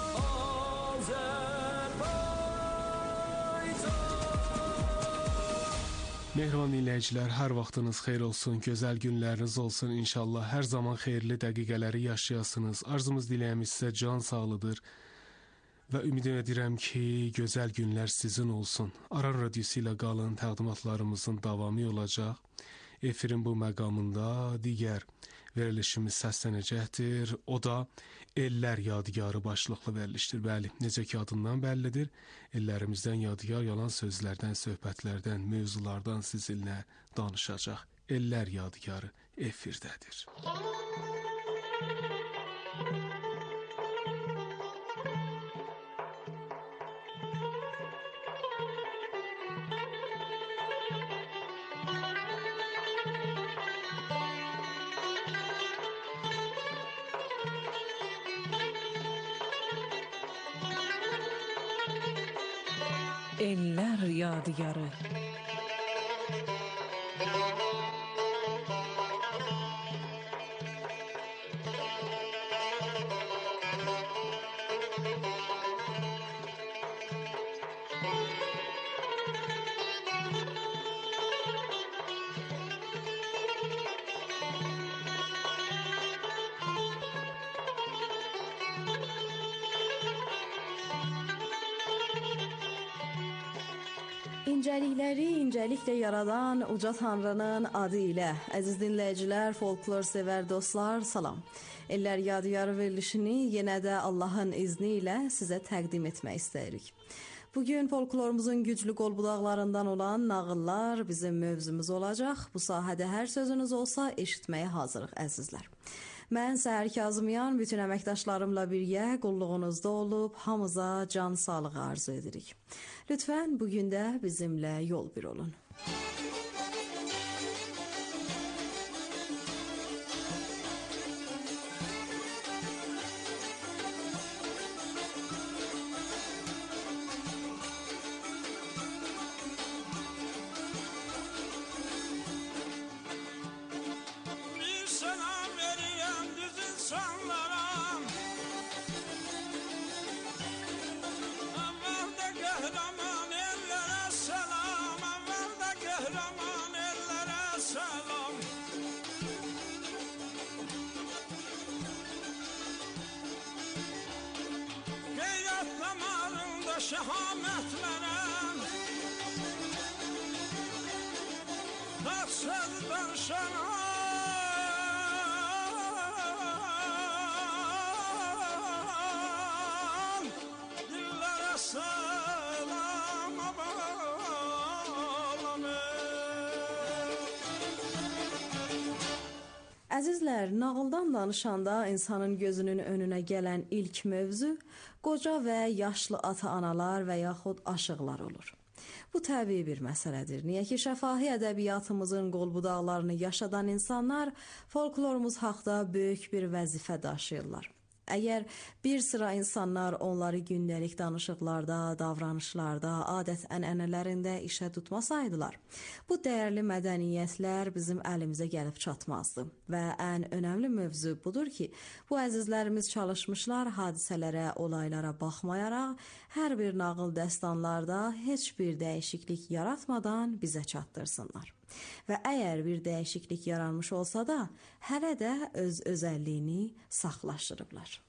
Mehriban dinləyicilər, hər vaxtınız xeyir olsun, gözəl günləriniz olsun. İnşallah hər zaman xeyirli dəqiqələri yaşayasınız. Arzumuz, diləyimiz sizə can sağlıdır və ümid edirəm ki, gözəl günlər sizin olsun. Aran radiosu ilə qalın, təqdimatlarımızın davamı olacaq. Efirin bu məqamında digər verilişimiz səslənəcəkdir. O da Ellər Yadigarı başlıqlı verilişdir. Bəli, necə ki adından bəllidir, ellərimizdən yadigar yalan sözlərdən, söhbətlərdən, mövzulardan sizinlə danışacaq. Ellər Yadigarı efirdədir. Eller yadigarı. İncəlikləri incəliklə yaradan uca Tanrının adı ilə. Əziz dinləyicilər, folklor sevər dostlar, salam. Eller Yadigarı verilişini yenə də Allahın izni ilə sizə təqdim etmək istəyirik. Bugün folklorumuzun güclü qolbudaqlarından olan nağıllar bizim mövzumuz olacaq. Bu sahədə hər sözünüz olsa eşitməyə hazırıq əzizlər. Mən Səhər Kazımyan bütün əməkdaşlarımla birgə qulluğunuzda olub hamıza can sağlığı arzu edirik. Lütfən bugün də bizimlə yol bir olun. Şehametlere tatsız danışana dillere selam abalamı. Əzizlər, nağıldan danışanda insanın gözünün önünə gələn ilk mövzu qoca və yaşlı ata-analar və yaxud aşıqlar olur. Bu təbii bir məsələdir. Niyə ki, şəfahi ədəbiyyatımızın qolbudaqlarını yaşadan insanlar folklorumuz haqda böyük bir vəzifə daşıyırlar. Əgər bir sıra insanlar onları gündəlik danışıqlarda, davranışlarda, adət-ənənələrində işə tutmasaydılar, bu dəyərli mədəniyyətlər bizim əlimizə gəlib çatmazdı. Və ən önəmli mövzu budur ki, bu əzizlərimiz çalışmışlar hadisələrə, olaylara baxmayaraq, hər bir nağıl dəstanlarda heç bir dəyişiklik yaratmadan bizə çatdırsınlar. Və əgər bir dəyişiklik yaranmış olsa da, hələ də öz özəlliyini saxlaşdırıblar.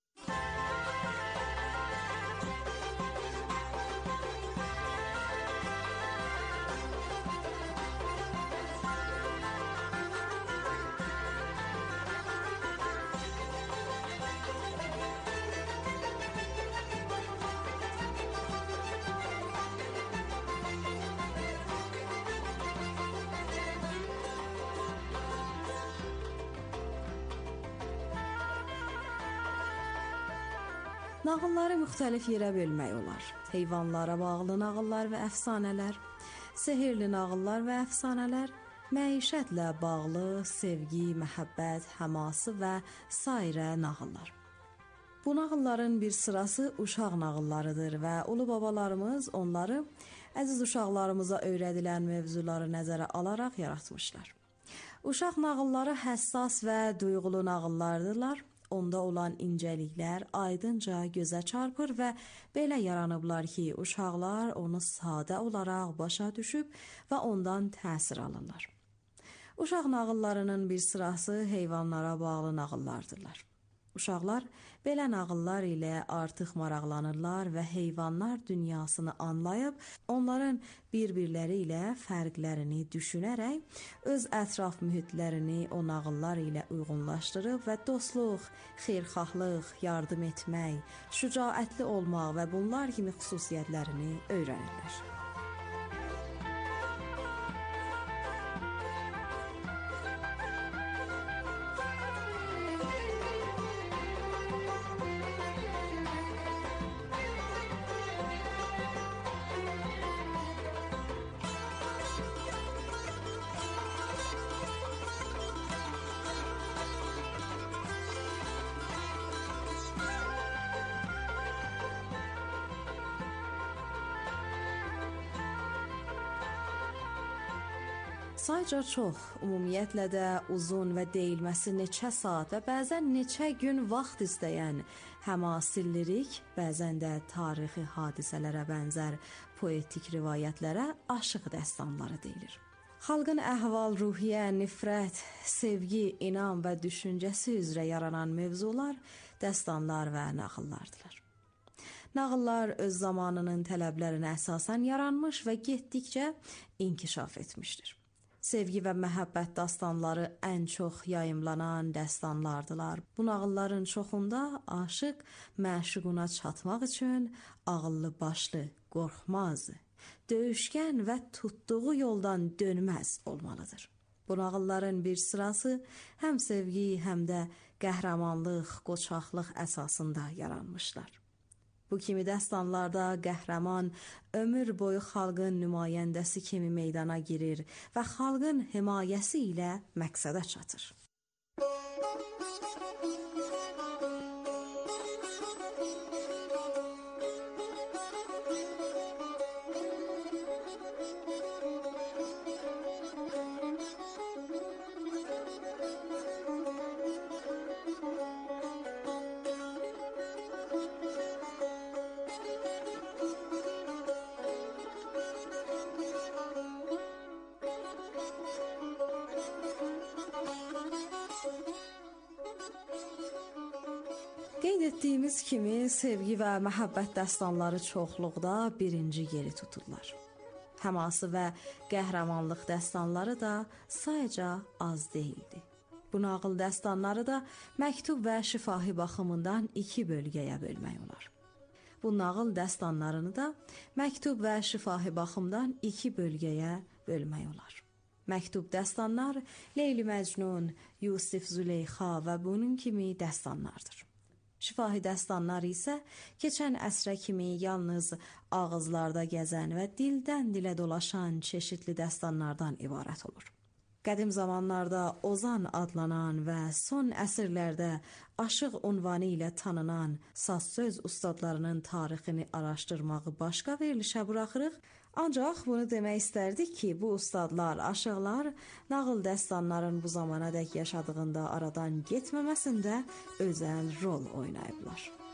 Nağılları müxtəlif yerə bölmək olar. Heyvanlara bağlı nağıllar və əfsanələr, sehirli nağıllar və əfsanələr, məişətlə bağlı sevgi, məhəbbət, həması və sairə nağıllar. Bu nağılların bir sırası uşaq nağıllarıdır və ulu babalarımız onları əziz uşaqlarımıza öyrədilən mövzuları nəzərə alaraq yaratmışlar. Uşaq nağılları həssas və duyğulu nağıllardırlar. Onda olan incəliklər aydınca gözə çarpır və belə yaranıblar ki, uşaqlar onu sadə olaraq başa düşüb və ondan təsir alırlar. Uşaq nağıllarının bir sırası heyvanlara bağlı nağıllardırlar. Uşaqlar belə nağıllar ilə artıq maraqlanırlar və heyvanlar dünyasını anlayıb, onların bir-birləri ilə fərqlərini düşünərək, öz ətraf mühitlərini o nağıllar ilə uyğunlaşdırıb və dostluq, xeyirxahlıq, yardım etmək, şücaətli olmaq və bunlar kimi xüsusiyyətlərini öyrənirlər. Sayca çox, ümumiyyətlə də uzun və deyilməsi neçə saat və bəzən neçə gün vaxt istəyən həmasi lirik, bəzən də tarixi hadisələrə bənzər poetik rivayətlərə aşıq dəstanları deyilir. Xalqın əhval-ruhiyyə, nifrət, sevgi, inam və düşüncəsi üzrə yaranan mövzular dəstanlar və nağıllardılar. Nağıllar öz zamanının tələblərinə əsasən yaranmış və getdikcə inkişaf etmişdir. Sevgi və məhəbbət dastanları ən çox yayımlanan dəstanlardılar. Bu nağılların çoxunda aşıq məşuquna çatmaq üçün ağıllı başlı, qorxmaz, döyüşkən və tutduğu yoldan dönməz olmalıdır. Bu nağılların bir sırası həm sevgi, həm də qəhrəmanlıq, qoçaqlıq əsasında yaranmışlar. Bu kimi dəstanlarda qəhrəman ömür boyu xalqın nümayəndəsi kimi meydana girir və xalqın himayəsi ilə məqsədə çatır. Qeyd etdiyimiz kimi sevgi və məhəbbət dəstanları çoxluqda birinci yeri tuturlar. Həması və qəhrəmanlıq dəstanları da sayca az deyildi. Bu nağıl dəstanları da məktub və şifahi baxımından iki bölgəyə bölmək olar. Bu nağıl dəstanlarını da məktub və şifahi baxımdan iki bölgəyə bölmək olar. Məktub dəstanlar Leyli Məcnun, Yusif Züleyxa və bunun kimi dəstanlardır. Şifahi dəstanlar isə keçən əsrə kimi yalnız ağızlarda gəzən və dildən dilə dolaşan çeşitli dəstanlardan ibarət olur. Qədim zamanlarda Ozan adlanan və son əsrlərdə aşıq unvanı ilə tanınan saz-söz ustadlarının tarixini araşdırmağı başqa verilişə buraxırıq. Ancaq bunu demək istərdik ki, bu ustadlar, aşıqlar nağıl dəstanların bu zamana dək yaşadığında aradan getməməsində özəl rol oynayıblar.